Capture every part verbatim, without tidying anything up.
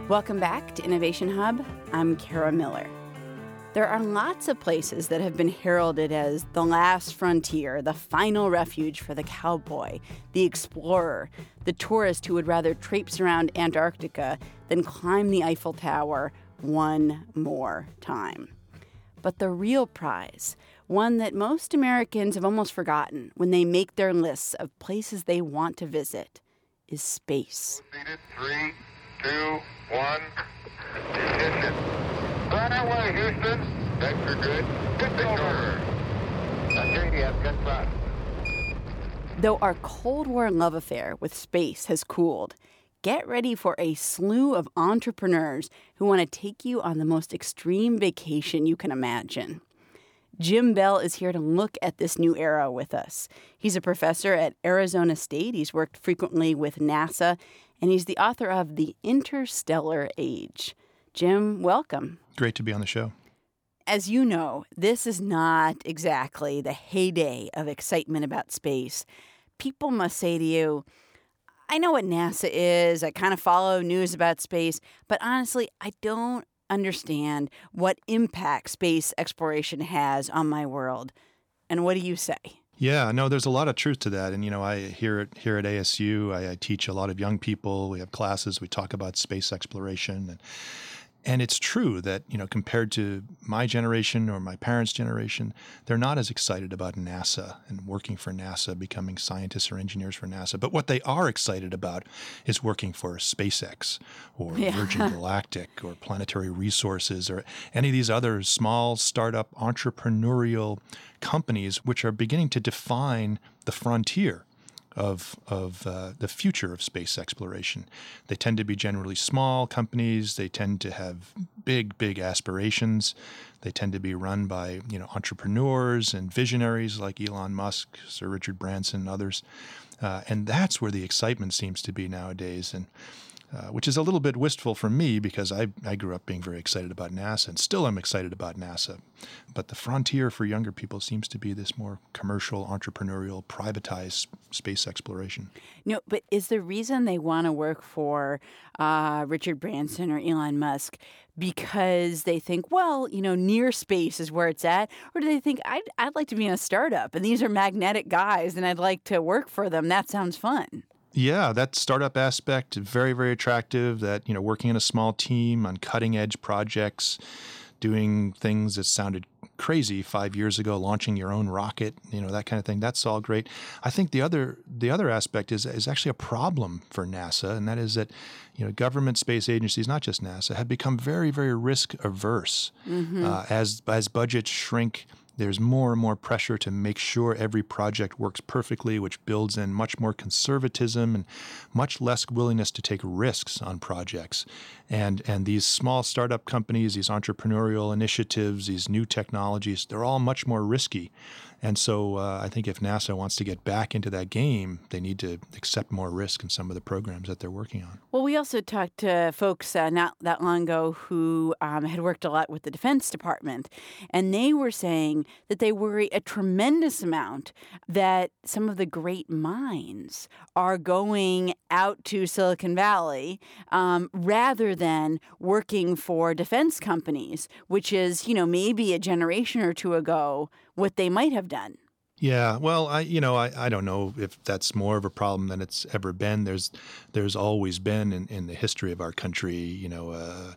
Welcome back to Innovation Hub. I'm Kara Miller. There are lots of places that have been heralded as the last frontier, the final refuge for the cowboy, the explorer, the tourist who would rather traipse around Antarctica than climb the Eiffel Tower one more time. But the real prize, one that most Americans have almost forgotten when they make their lists of places they want to visit, is space. Three, two, one. Ignition. Right away, Houston. Vector good. It's over. Okay, you have good spot. Though our Cold War love affair with space has cooled, get ready for a slew of entrepreneurs who want to take you on the most extreme vacation you can imagine. Jim Bell is here to look at this new era with us. He's a professor at Arizona State. He's worked frequently with NASA, and he's the author of The Interstellar Age. Jim, welcome. Great to be on the show. As you know, this is not exactly the heyday of excitement about space. People must say to you, I know what NASA is. I kind of follow news about space, but honestly, I don't understand what impact space exploration has on my world. And what do you say? Yeah, no, there's a lot of truth to that. And, you know, I here at, here at A S U, I, I teach a lot of young people. We have classes. We talk about space exploration. And, and it's true that, you know, compared to my generation or my parents' generation, they're not as excited about NASA and working for NASA, becoming scientists or engineers for NASA. But what they are excited about is working for SpaceX or yeah. Virgin Galactic or Planetary Resources or any of these other small startup entrepreneurial companies which are beginning to define the frontier of of uh, the future of space exploration. They tend to be generally small companies. They tend to have big, big aspirations. They tend to be run by, you know, entrepreneurs and visionaries like Elon Musk, Sir Richard Branson, and others. Uh, and that's where the excitement seems to be nowadays. And Uh, which is a little bit wistful for me because I, I grew up being very excited about NASA and still am excited about NASA. But the frontier for younger people seems to be this more commercial, entrepreneurial, privatized space exploration. No, but is the reason they want to work for uh, Richard Branson or Elon Musk because they think, well, you know, near space is where it's at? Or do they think, I'd, I'd like to be in a startup and these are magnetic guys and I'd like to work for them? That sounds fun. Yeah, that startup aspect, very, very attractive, that, you know, working in a small team on cutting edge projects, doing things that sounded crazy five years ago, launching your own rocket, you know, that kind of thing. That's all great. I think the other the other aspect is is actually a problem for NASA, and that is that, you know, government space agencies, not just NASA, have become very, very risk averse. Mm-hmm. Uh, as as budgets shrink, there's more and more pressure to make sure every project works perfectly, which builds in much more conservatism and much less willingness to take risks on projects. And and these small startup companies, these entrepreneurial initiatives, these new technologies, they're all much more risky. And so uh, I think if NASA wants to get back into that game, they need to accept more risk in some of the programs that they're working on. Well, we also talked to folks uh, not that long ago who um, had worked a lot with the Defense Department, and they were saying that they worry a tremendous amount that some of the great minds are going out to Silicon Valley um, rather than working for defense companies, which is, you know, maybe a generation or two ago what they might have done. Yeah, well, I you know I, I don't know if that's more of a problem than it's ever been. There's there's always been in, in the history of our country, you know, uh,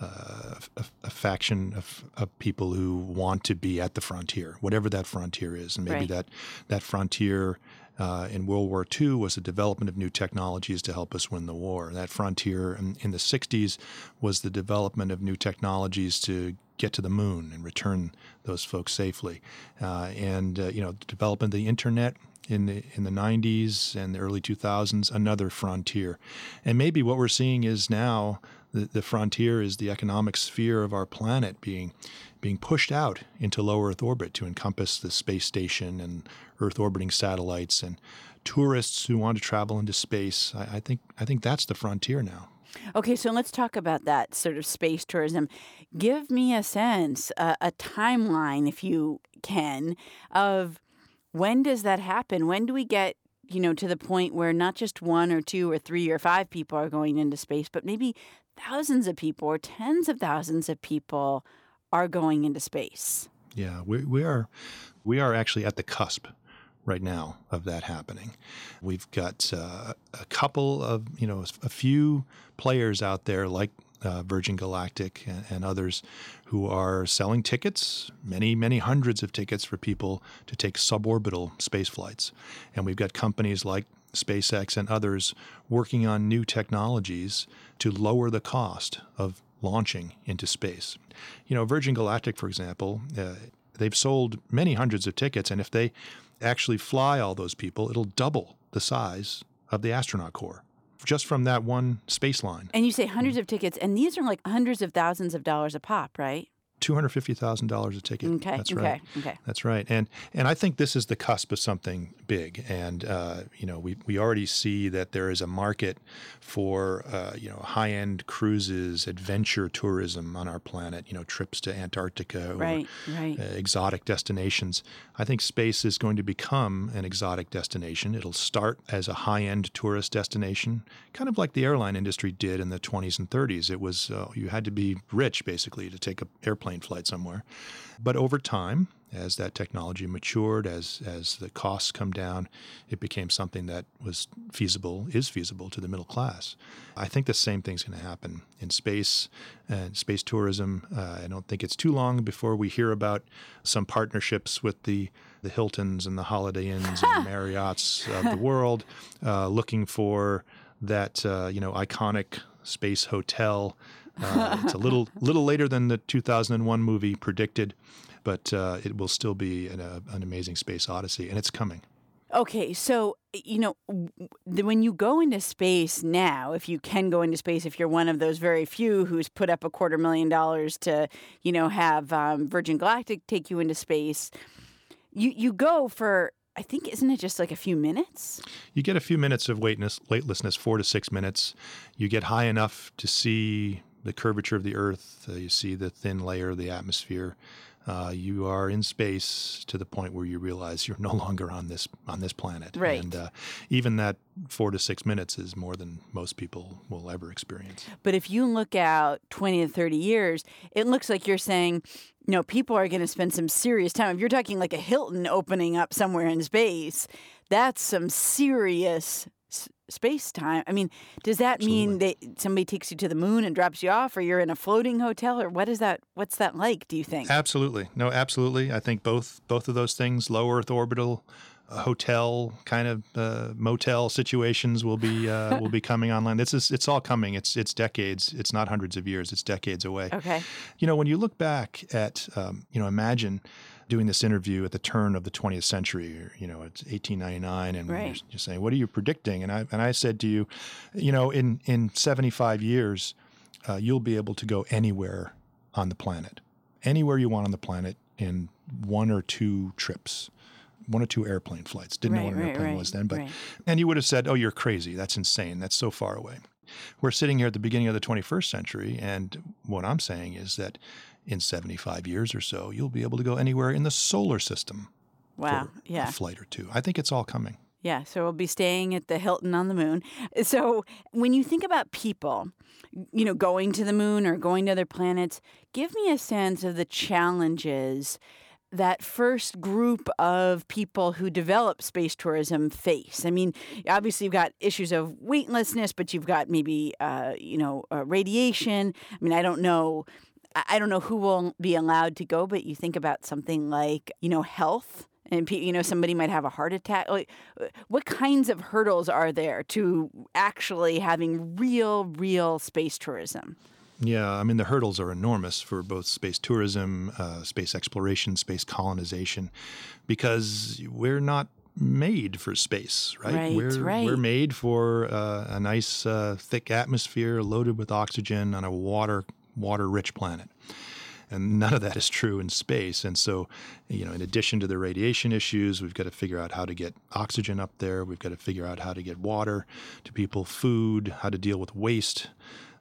uh, a, a faction of, of people who want to be at the frontier, whatever that frontier is, and maybe right. that that frontier uh, in World War Two was the development of new technologies to help us win the war. That frontier in, in the sixties was the development of new technologies to get to the moon and return those folks safely. Uh, and, uh, you know, the development of the internet in the in the nineties and the early two thousands, another frontier. And maybe what we're seeing is now the, the frontier is the economic sphere of our planet being being pushed out into low Earth orbit to encompass the space station and Earth orbiting satellites and tourists who want to travel into space. I, I think I think that's the frontier now. Okay, so let's talk about that sort of space tourism. Give me a sense, uh, a timeline, if you can, of when does that happen? When do we get you know, to the point where not just one or two or three or five people are going into space, but maybe thousands of people or tens of thousands of people are going into space. Yeah, we, we are we are actually at the cusp right now of that happening. We've got uh, a couple of, you know, a few players out there like uh, Virgin Galactic and, and others who are selling tickets, many, many hundreds of tickets for people to take suborbital space flights. And we've got companies like SpaceX and others working on new technologies to lower the cost of launching into space. You know, Virgin Galactic, for example, uh, they've sold many hundreds of tickets, and if they actually fly all those people, it'll double the size of the astronaut corps just from that one space line. And you say hundreds of tickets, and these are like hundreds of thousands of dollars a pop, right? two hundred fifty thousand dollars a ticket. Okay, That's okay, right. okay. That's right. And and I think this is the cusp of something big. And, uh, you know, we, we already see that there is a market for, uh, you know, high-end cruises, adventure tourism on our planet, you know, trips to Antarctica or Right, right. Uh, exotic destinations. I think space is going to become an exotic destination. It'll start as a high-end tourist destination, kind of like the airline industry did in the twenties and thirties. It was, uh, you had to be rich, basically, to take an airplane flight somewhere. But over time, as that technology matured, as as the costs come down, it became something that was feasible, is feasible to the middle class. I think the same thing's going to happen in space and space tourism. Uh, I don't think it's too long before we hear about some partnerships with the, the Hiltons and the Holiday Inns and the Marriotts of the world, uh, looking for that uh, you know iconic space hotel. Uh, it's a little little later than the two thousand one movie predicted, but uh, it will still be an, uh, an amazing space odyssey, and it's coming. Okay, so, you know, when you go into space now, if you can go into space, if you're one of those very few who's put up a quarter million dollars to, you know, have um, Virgin Galactic take you into space, you, you go for, I think, isn't it just like a few minutes? You get a few minutes of waitness, weightlessness, four to six minutes. You get high enough to see the curvature of the Earth. Uh, you see the thin layer of the atmosphere. Uh, you are in space to the point where you realize you're no longer on this on this planet. Right. And uh, even that four to six minutes is more than most people will ever experience. But if you look out twenty to thirty years, it looks like you're saying, you know, people are going to spend some serious time. If you're talking like a Hilton opening up somewhere in space, that's some serious s- space time. I mean, does that Absolutely. mean that somebody takes you to the moon and drops you off, or you're in a floating hotel, or what is that? What's that like, do you think? Absolutely. No, absolutely. I think both both of those things, low Earth orbital, uh, hotel kind of uh, motel situations will be uh, will be coming online. This is it's all coming. It's it's decades. It's not hundreds of years. It's decades away. Okay. You know, when you look back at um, you know, imagine doing this interview at the turn of the twentieth century, or, you know, it's eighteen ninety-nine, and Right. you're, you're saying, what are you predicting? And I and I said to you, you know, in in seventy-five years, uh, you'll be able to go anywhere on the planet, anywhere you want on the planet in one or two trips, one or two airplane flights. Didn't know Right, what an right, airplane right, was then, but right. and you would have said, oh, you're crazy. That's insane. That's so far away. We're sitting here at the beginning of the twenty-first century, and what I'm saying is that in seventy-five years or so, you'll be able to go anywhere in the solar system Wow. for Yeah. a flight or two. I think it's all coming. Yeah, so we'll be staying at the Hilton on the moon. So when you think about people, you know, going to the moon or going to other planets, give me a sense of the challenges that first group of people who develop space tourism face. I mean, obviously you've got issues of weightlessness, but you've got maybe, uh, you know, uh, radiation. I mean, I don't know. I don't know who will be allowed to go, but you think about something like, you know, health. And, you know, somebody might have a heart attack. Like, what kinds of hurdles are there to actually having real, real space tourism? Yeah, I mean, the hurdles are enormous for both space tourism, uh, space exploration, space colonization, because we're not made for space, right? Right, we're, right. We're made for uh, a nice, uh, thick atmosphere loaded with oxygen on a water, water-rich planet. And none of that is true in space. And so, you know, in addition to the radiation issues, we've got to figure out how to get oxygen up there. We've got to figure out how to get water to people, food, how to deal with waste.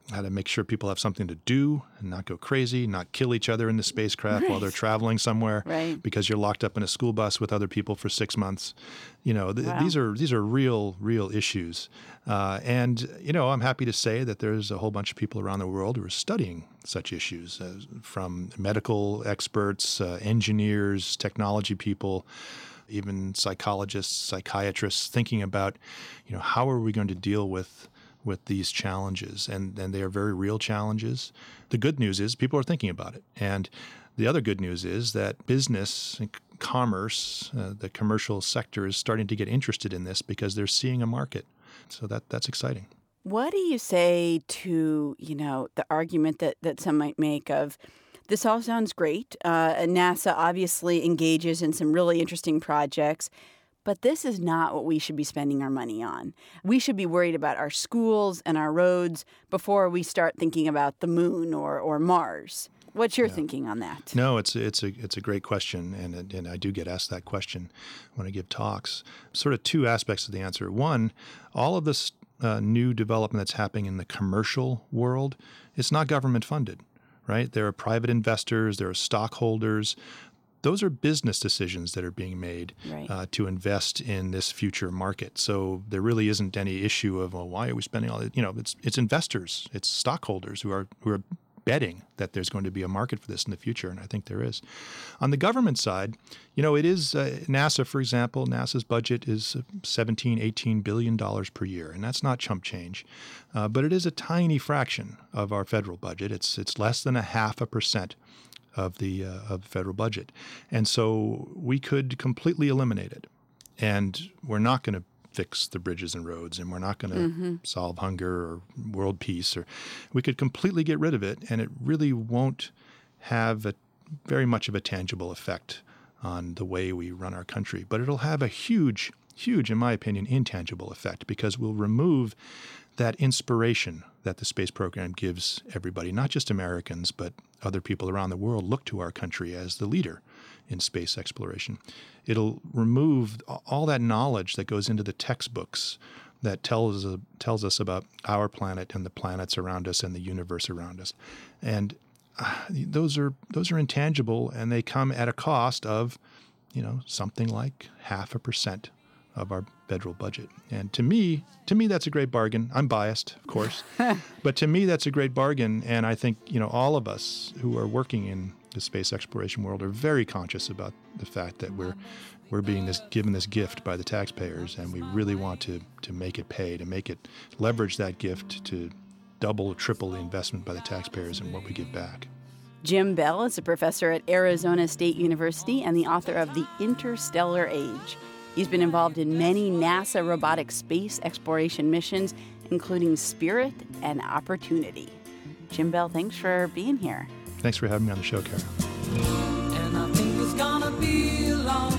how to make sure people have something to do and not go crazy, not kill each other in the spacecraft Right. while they're traveling somewhere Right. because you're locked up in a school bus with other people for six months. You know, th- Wow. these are these are real, real issues. Uh, and, you know, I'm happy to say that there's a whole bunch of people around the world who are studying such issues, uh, from medical experts, uh, engineers, technology people, even psychologists, psychiatrists, thinking about, you know, how are we going to deal with with these challenges, and, and they are very real challenges. The good news is people are thinking about it. And the other good news is that business and commerce, uh, the commercial sector is starting to get interested in this because they're seeing a market. So that that's exciting. What do you say to, you know, the argument that, that some might make of, this all sounds great. Uh, NASA obviously engages in some really interesting projects, but this is not what we should be spending our money on. We should be worried about our schools and our roads before we start thinking about the moon or, or Mars. What's your Yeah. thinking on that? No, it's it's a it's a great question, and and I do get asked that question when I give talks. Sort of two aspects of the answer. One, all of this uh, new development that's happening in the commercial world, it's not government funded, right? There are private investors, there are stockholders. Those are business decisions that are being made Right. uh, to invest in this future market. So there really isn't any issue of, well, why are we spending all that? You know, it's it's investors, it's stockholders who are who are betting that there's going to be a market for this in the future, and I think there is. On the government side, you know, it is uh, NASA, for example. NASA's budget is seventeen, eighteen billion dollars per year, and that's not chump change, uh, but it is a tiny fraction of our federal budget. It's it's less than a half a percent of the uh, of the federal budget, and so we could completely eliminate it, and we're not going to fix the bridges and roads, and we're not going to Mm-hmm. solve hunger or world peace, or we could completely get rid of it, and it really won't have a, very much of a tangible effect on the way we run our country. But it'll have a huge, huge, in my opinion, intangible effect, because we'll remove that inspiration that the space program gives everybody, not just Americans, but other people around the world look to our country as the leader in space exploration. It'll remove all that knowledge that goes into the textbooks that tells uh, tells us about our planet and the planets around us and the universe around us. And uh, those are those are intangible, and they come at a cost of, you know, something like half a percent of our federal budget. And to me, to me, that's a great bargain. I'm biased, of course, but to me, that's a great bargain. And I think, you know, all of us who are working in the space exploration world are very conscious about the fact that we're we're being this given this gift by the taxpayers, and we really want to to make it pay, to make it leverage that gift to double or triple the investment by the taxpayers and what we give back. Jim Bell is a professor at Arizona State University and the author of The Interstellar Age. He's been involved in many NASA robotic space exploration missions, including Spirit and Opportunity. Jim Bell, thanks for being here. Thanks for having me on the show, Kara. And I think it's gonna be a long